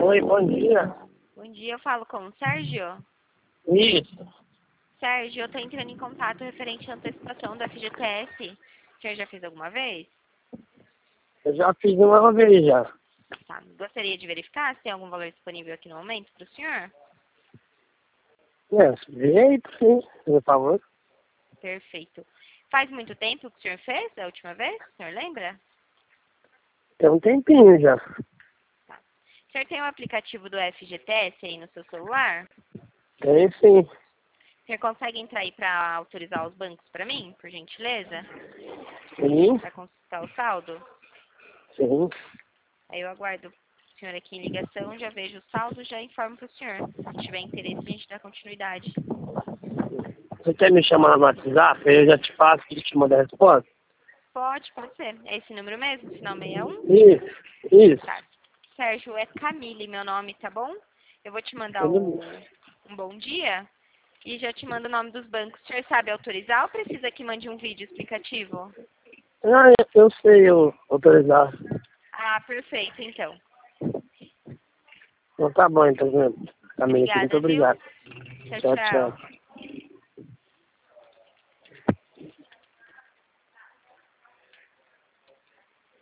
Oi, bom dia. Bom dia, eu falo com o Sérgio. Isso. Sérgio, eu estou entrando em contato referente à antecipação do FGTS. O senhor já fez alguma vez? Eu já fiz uma vez já. Tá. Gostaria de verificar se tem algum valor disponível aqui no momento para o senhor? Jeito, sim, por favor. Perfeito. Faz muito tempo que o senhor fez a última vez? O senhor lembra? Tem um tempinho já. Tá. O senhor tem o aplicativo do FGTS aí no seu celular? Tem sim. O senhor consegue entrar aí para autorizar os bancos para mim, por gentileza? Sim, Para consultar o saldo? sim. Aí eu aguardo o senhor aqui em ligação, já vejo o saldo, já informo para o senhor. Se tiver interesse, a gente dá continuidade. Você quer me chamar no WhatsApp? Eu já te faço e te mando a resposta? Pode ser. É esse número mesmo, final 61? Isso. Tá. Sérgio, é Camille meu nome, tá bom? Eu vou te mandar Tudo... um bom dia e já te mando o nome dos bancos. O senhor sabe autorizar ou precisa que mande um vídeo explicativo? Ah, eu sei autorizar. Ah, perfeito, então. Então tá bom, então, Camila. Muito Obrigada, viu? obrigado. Tchau, Tchau, tchau. tchau.